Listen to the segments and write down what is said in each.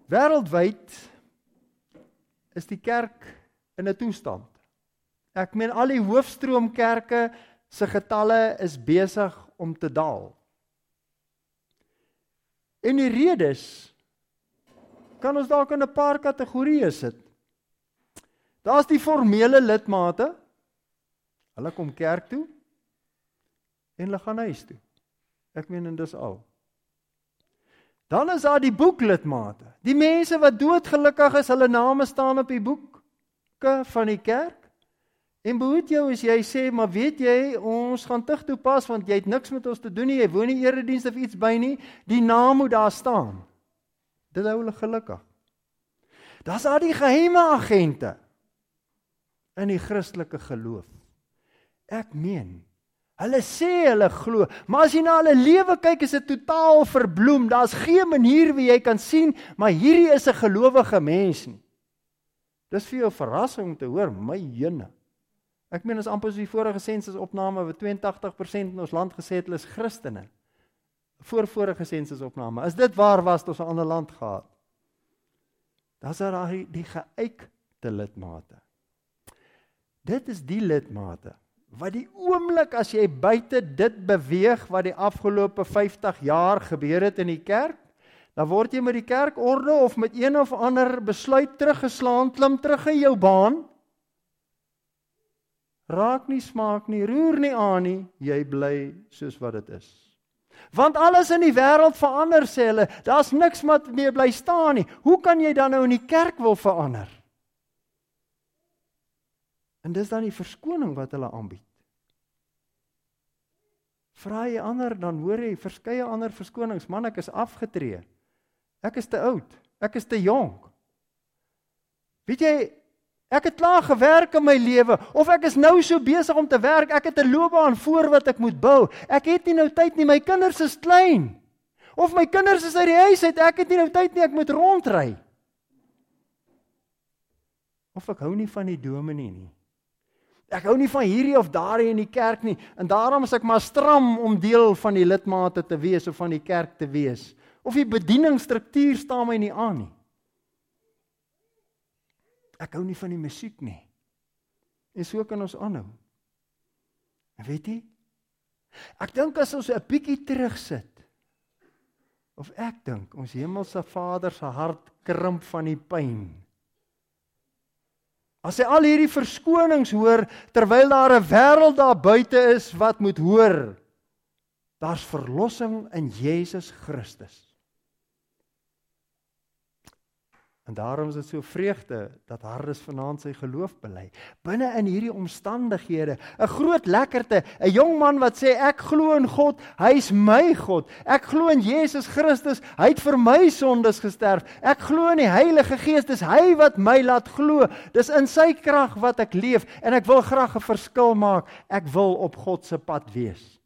Wêreldwyd is die kerk in 'n toestand. Ek meen al die hoofstroomkerke se getalle is besig om te daal. En die redes kan ons dalk in 'n paar kategorieë sit. Daar's die formele lidmate. Hulle kom kerk toe en hulle gaan huis toe. Ek meen en dis al. Dan is daar die boeklidmate. Die mense wat doodgelukkig is, hulle name staan op die boeke van die kerk. En behoed jou as jy sê, maar weet jy, ons gaan tug toe pas, want jy het niks met ons te doen nie, jy woon nie erediens of iets by nie, die naam moet daar staan. Dit hou hulle gelukkig. Daar's daar die geheime agente in die Christelike geloof. Ek meen, hulle sê hulle glo, maar as jy na hulle lewe kyk, is dit totaal verbloem. Daar's geen manier wie jy kan sien, maar hierdie is 'n gelowige mens nie. Dis vir jou verrassing om te hoor, my jene. Ek meen, as amper soos die vorige sensusopname, wat 82% in ons land gesê het, hulle is Christene. Vorige sensusopname. As dit waar was, het ons 'n ander land gehad. Daar's daar die geuite lidmate. Dit is die lidmate wat die oomblik as jy buite dit beweeg wat die afgelope 50 jaar gebeur het in die kerk, dan word jy met die kerkorde of met een of ander besluit teruggeslaan, klim terug in jou baan, raak nie, smaak nie, roer nie aan nie, jy bly soos wat dit is. Want alles in die wêreld verander, sê hulle, daar's niks wat meer bly staan nie. Hoe kan jy dan nou in die kerk wil verander? En dis dan die verskoning wat hulle aanbied. Vra jy ander, dan hoor jy verskeie ander verskonings. Man, ek is afgetree. Ek is te oud. Ek is te jonk. Weet jy, ek het klaar gewerk in my lewe, of ek is nou so besig om te werk, ek het 'n loopbaan voor wat ek moet bou. Ek het nie nou tyd nie, my kinders is klein. Of my kinders is uit die huis uit, ek het nie nou tyd nie, ek moet rondry. Of ek hou nie van die dominee nie. Ek hou nie van hierdie of daardie in die kerk nie, en daarom is ek maar stram om deel van die lidmate te wees, of van die kerk te wees. Of die bedieningsstruktuur staan my nie aan nie. Ek hou nie van die musiek nie. En so kan ons aanhou. En weet jy, ek dink as ons 'n bietjie terugsit, of ek dink, ons hemelse Vader se hart krimp van die pyn. As hy al hierdie verskonings hoor, terwyl daar 'n wêreld daar buite is wat moet hoor, daar's verlossing in Jesus Christus. En daarom is dit so vreugde dat Hardes vanaand sy geloof bely. Binne in hierdie omstandighede, 'n groot lekkerte, 'n jong man wat sê ek glo in God, hy is my God. Ek glo in Jesus Christus, hy het vir my sondes gesterf. Ek glo in die Heilige Gees, dis hy wat my laat glo. Dis in sy krag wat ek leef en ek wil graag 'n verskil maak. Ek wil op God se pad wees.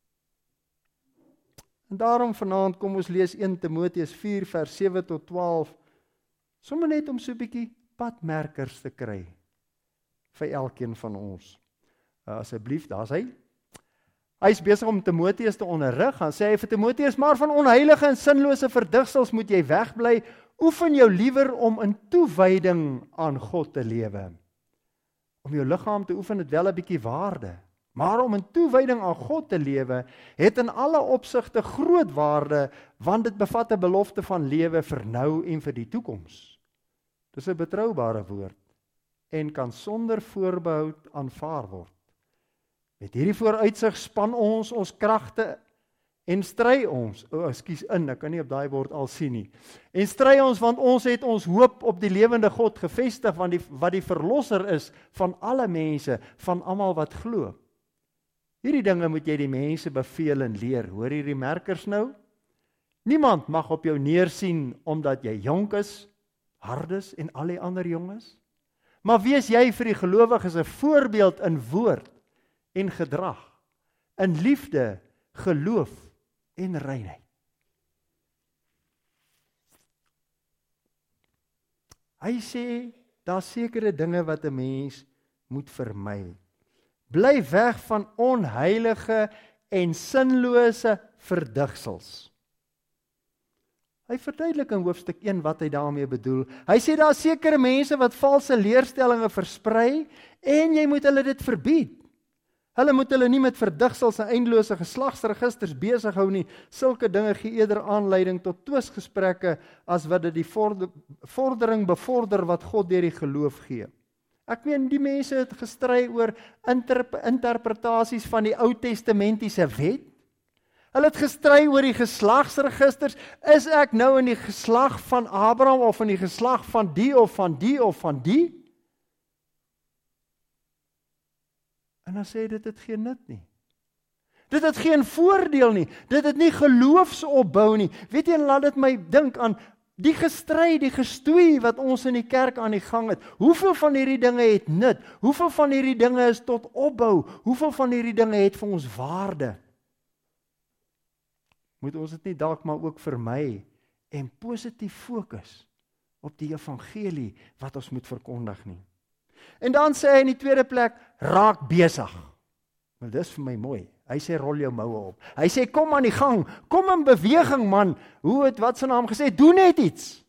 En daarom vanaand kom ons lees 1 Timoteus 4 vers 7 tot 12. Sommige net om so 'n bietjie padmerkers te kry vir elkeen van ons. Asseblief, daar's hy. Hy is besig om Timoteus te onderrig. Dan sê hy vir Timoteus, maar van onheilige en sinlose verdigsels moet jy wegbly. Oefen jou liewer om in toewyding aan God te lewe. Om jou liggaam te oefen het wel 'n bietjie waarde. Maar om in toewyding aan God te lewe, het in alle opsigte groot waarde, want dit bevat 'n belofte van lewe vir nou en vir die toekoms. Dis 'n betroubare woord en kan sonder voorbehoud aanvaar word. Met hierdie vooruitsig span ons kragte en stry ons. Ek kan nie op daai woord al sien nie. En stry ons, want ons het ons hoop op die lewende God gevestig, wat die verlosser is van alle mense, van almal wat glo. Hierdie dinge moet jy die mense beveel en leer. Hoor hierdie merkers nou? Niemand mag op jou neersien omdat jy jonk is, Hardes en al die ander jonges. Maar wees jy vir die gelowiges 'n voorbeeld in woord en gedrag, in liefde, geloof en reinheid. Hy sê, daar's sekere dinge wat 'n mens moet vermy. Bly weg van onheilige en sinlose verdigsels. Hy verduidelik in hoofstuk 1 wat hy daarmee bedoel. Hy sê daar is sekere mense wat valse leerstellinge versprei en jy moet hulle dit verbied. Hulle moet hulle nie met verdigsels en eindelose geslagsregisters besig hou nie. Sulke dinge gee eerder aanleiding tot twisgesprekke as wat dit die vordering bevorder wat God deur die geloof gee. Ek meen, die mense het gestry oor interpretasies van die Ou Testamentiese wet. Hulle het gestry oor die geslagsregisters. Is ek nou in die geslag van Abraham of in die geslag van die of van die of van die? En dan sê dit het geen nut nie. Dit het geen voordeel nie. Dit het nie geloofsopbou nie. Weet jy, laat dit my dink aan die gestry, die gestoei wat ons in die kerk aan die gang het. Hoeveel van hierdie dinge het nut? Hoeveel van hierdie dinge is tot opbou? Hoeveel van hierdie dinge het vir ons waarde? Moet ons dit nie dalk maar ook vermy en positief fokus op die evangelie wat ons moet verkondig nie. En dan sê hy in die tweede plek, raak besig. Maar dis vir my mooi. Hy sê, rol jou moue op. Hy sê, kom aan die gang, kom in beweging man. Hoe het wat sy naam gesê, doen net iets.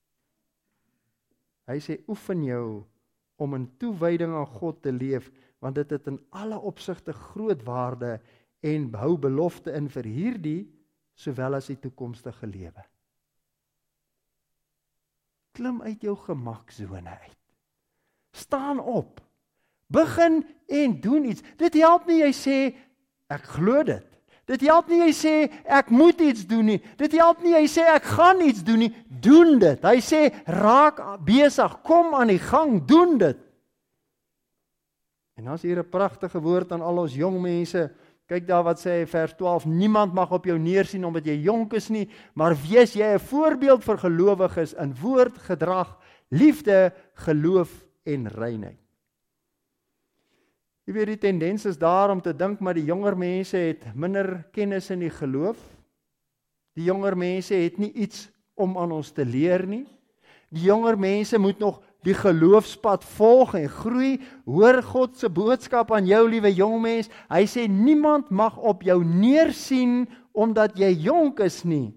Hy sê, oefen jou om in toewyding aan God te leef, want dit het in alle opsigte groot waarde en hou belofte in vir hierdie, sowel as die toekomstige lewe. Klim uit jou gemaksone uit. Staan op. Begin en doen iets. Dit help nie jy sê, ek glo dit. Dit help nie jy sê, ek moet iets doen nie. Dit help nie jy sê, ek gaan iets doen nie. Doen dit. Hy sê, raak besig, kom aan die gang, doen dit. En dan is hier 'n pragtige woord aan al ons jong mense. Kyk daar wat sê vers 12, niemand mag op jou neersien omdat jy jonk is nie, maar wees jy 'n voorbeeld vir gelowiges in woord, gedrag, liefde, geloof en reinheid. Jy weet, die tendens is daar om te dink, maar die jonger mense het minder kennis in die geloof. Die jonger mense het nie iets om aan ons te leer nie. Die jonger mense moet nog die geloofspad volg en groei. Hoor God se boodskap aan jou, liewe jong mens. Hy sê, niemand mag op jou neersien omdat jy jonk is nie.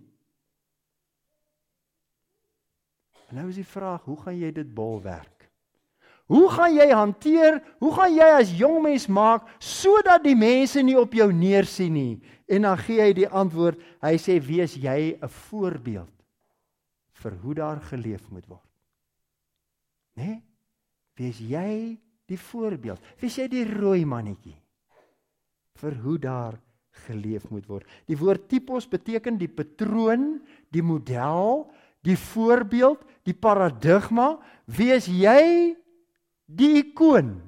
En nou is die vraag, hoe gaan jy dit bolwerk? Hoe gaan jy hanteer, hoe gaan jy as jong mens maak, sodat die mense nie op jou neersien nie? En dan gee hy die antwoord, hy sê, wees jy 'n voorbeeld vir hoe daar geleef moet word. Nee? Wees jy die voorbeeld, wees jy die rooi mannetjie, vir hoe daar geleef moet word. Die woord typos beteken die patroon, die model, die voorbeeld, die paradigma, wees jy die ikoon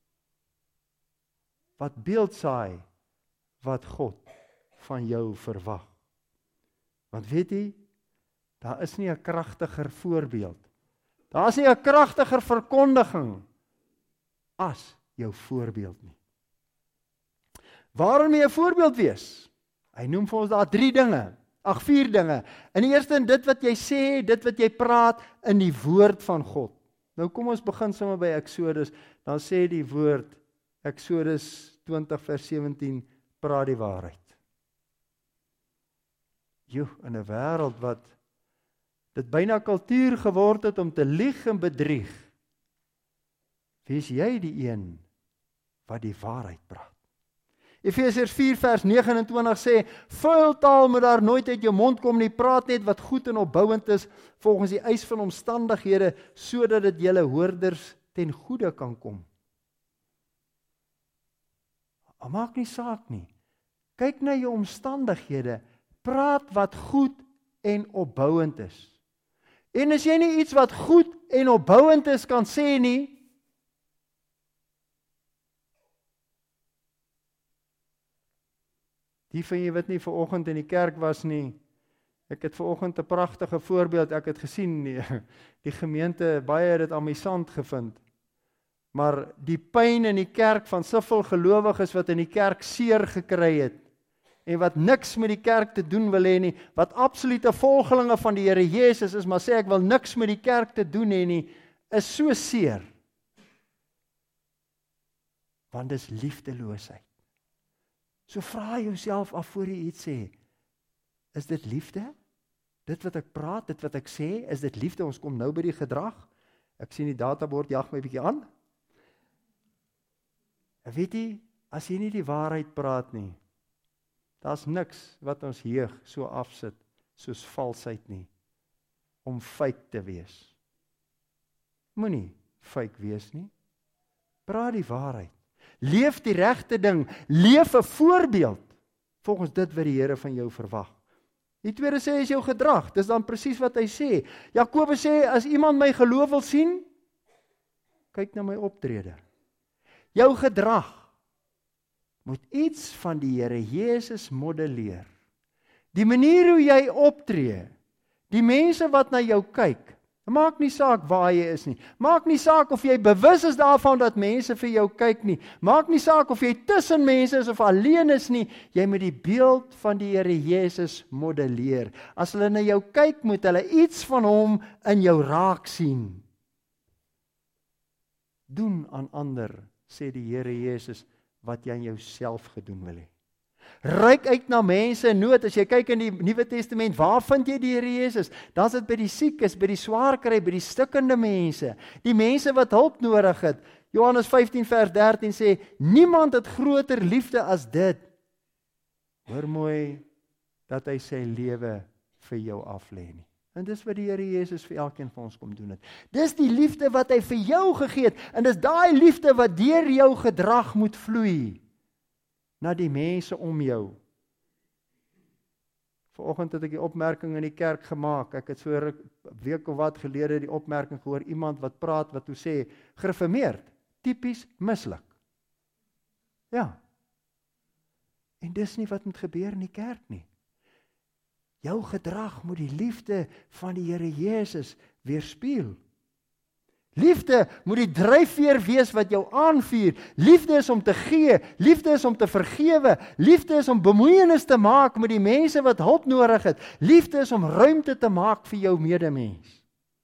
wat beeld saai wat God van jou verwag. Want weet jy, daar is nie 'n kragtiger voorbeeld. Daar is nie 'n kragtiger verkondiging as jou voorbeeld nie. Waarom moet jy 'n voorbeeld wees? Hy noem vir ons daar 4 dinge. In die eerste, in dit wat jy sê, dit wat jy praat in die woord van God. Nou kom ons begin sommer by Exodus, dan sê die woord, Exodus 20 vers 17, praat die waarheid. Joh, in 'n wêreld wat dit byna kultuur geword het om te lieg en bedrieg, wees jy die een wat die waarheid praat. Efesiërs 4 vers 29 sê, vuil taal moet daar nooit uit jou mond kom nie, praat net wat goed en opbouend is, volgens die eis van omstandighede, sodat dit julle hoorders ten goeie kan kom. Maak nie saak nie. Kyk na jou omstandighede, praat wat goed en opbouend is. En as jy nie iets wat goed en opbouend is kan sê nie, die van jy wat nie vanoggend in die kerk was nie, ek het vanoggend 'n pragtige voorbeeld, ek het gesien, die gemeente, baie het dit amusant gevind, maar die pyn in die kerk van soveel gelowiges wat in die kerk seer gekry het, en wat niks met die kerk te doen wil hê nie, wat absolute volgelinge van die Here Jesus is, maar sê ek wil niks met die kerk te doen hê nie, is so seer, want dis liefdeloosheid. So vra jouself af voor jy iets sê, is dit liefde? Dit wat ek praat, dit wat ek sê, is dit liefde? Ons kom nou by die gedrag. Ek sien die databord jag my bietjie aan. En weet jy, as jy nie die waarheid praat nie, daar's niks wat ons jeug so afsit, soos valsheid nie, om fake te wees. Moenie fake wees nie. Praat die waarheid. Leef die regte ding. Leef 'n voorbeeld, volgens dit wat die Here van jou verwag. Die tweede sê is jou gedrag. Dis dan presies wat hy sê. Jakobus sê, as iemand my geloof wil sien, kyk na my optrede. Jou gedrag moet iets van die Here Jesus modelleer. Die manier hoe jy optree, die mense wat na jou kyk, maak nie saak waar jy is nie. Maak nie saak of jy bewus is daarvan dat mense vir jou kyk nie. Maak nie saak of jy tussen mense is of alleen is nie. Jy moet die beeld van die Here Jesus modelleer. As hulle na jou kyk, moet hulle iets van hom in jou raak sien. Doen aan ander, sê die Here Jesus, wat jy aan jouself gedoen wil hê. Reik uit na mense in nood. As jy kyk in die Nuwe Testament, waar vind jy die Here Jesus? Dan is dit by die siekes, by die swaar kry, by die stikkende mense, die mense wat hulp nodig het. Johannes 15 vers 13 sê, niemand het groter liefde as dit. Hoor mooi, dat hy sy lewe vir jou aflê nie. En dis wat die Here Jesus vir elkeen van ons kom doen het. Dis die liefde wat hy vir jou gegee het, en dis daai liefde wat deur jou gedrag moet vloei na die mense om jou. Vanoggend het ek die opmerking in die kerk gemaak. Ek het so 'n week of wat gelede die opmerking gehoor, iemand wat praat, wat toe sê, gereformeerd, tipies mislik. Ja. En dis nie wat moet gebeur in die kerk nie. Jou gedrag moet die liefde van die Here Jesus weerspieël. Liefde moet die dryfveer wees wat jou aanvuur. Liefde is om te gee, liefde is om te vergewe, liefde is om bemoeienis te maak met die mense wat hulp nodig het. Liefde is om ruimte te maak vir jou medemens.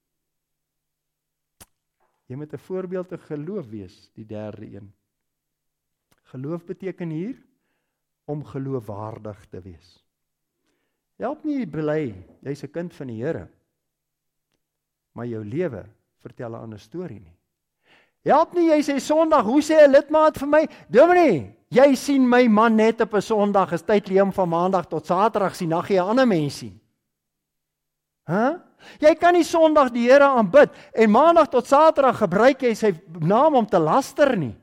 Jy moet 'n voorbeeld te geloof wees, die derde een. Geloof beteken hier om geloofwaardig te wees. Help nie bely, jy's 'n kind van die Here, maar jou lewe vertel 'n ander storie nie. Help nie, jy sê Sondag, hoe sê 'n lidmaat vir my, Dominee, jy sien my man net op 'n Sondag, is tyd leem van Maandag tot Saterdag sien, dan gee 'n ander mens sien. Jy kan nie Sondag die Here aanbid en Maandag tot Saterdag gebruik jy sy naam om te laster nie.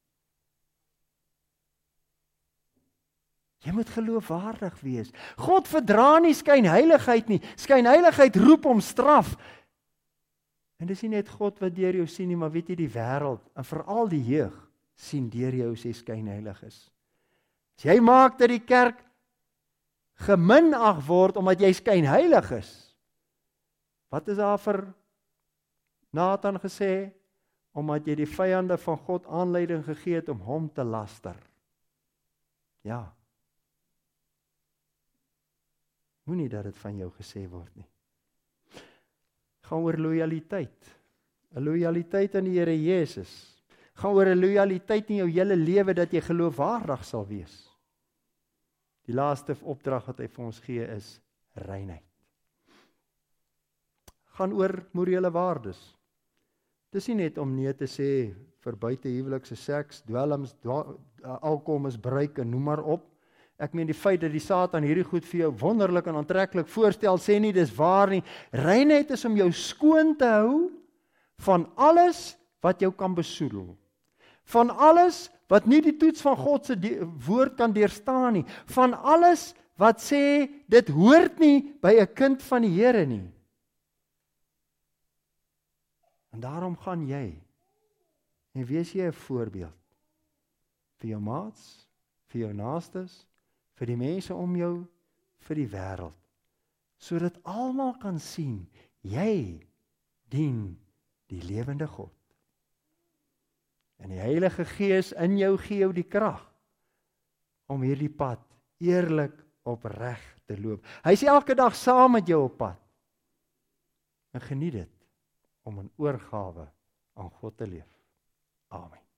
Jy moet geloofwaardig wees. God verdra nie skynheiligheid nie. Skynheiligheid roep om straf. En dis nie net God wat deur jou sien nie, maar weet jy, die wêreld, en veral die jeug, sien deur jou as jy skynheilig is. As jy maak dat die kerk geminag word omdat jy skynheilig is, wat is daar vir Nathan gesê? Omdat jy die vyande van God aanleiding gegee het om hom te laster. Ja. Moenie dat dit van jou gesê word nie. Gaan oor lojaliteit. 'n Lojaliteit aan die Here Jesus. Gaan oor 'n lojaliteit in jou hele lewe dat jy geloofwaardig sal wees. Die laaste opdrag wat hy vir ons gee is reinheid. Gaan oor morele waardes. Dis nie net om nee te sê vir buitehuwelikse seks, dwelms, alkohol misbruik en noem maar op. Ek meen die feit dat die Satan hierdie goed vir jou wonderlik en aantreklik voorstel, sê nie dis waar nie. Reinheid is om jou skoon te hou van alles wat jou kan besoedel. Van alles wat nie die toets van God se woord kan deurstaan nie. Van alles wat sê dit hoort nie by 'n kind van die Here nie. En daarom gaan jy en wees jy 'n voorbeeld vir jou maats, vir jou naastes, vir die mense om jou, vir die wêreld, sodat almal kan sien, jy dien die lewende God. En die Heilige Gees in jou gee jou die krag om hierdie pad eerlik opreg te loop. Hy is elke dag saam met jou op pad. En geniet dit om in oorgawe aan God te leef. Amen.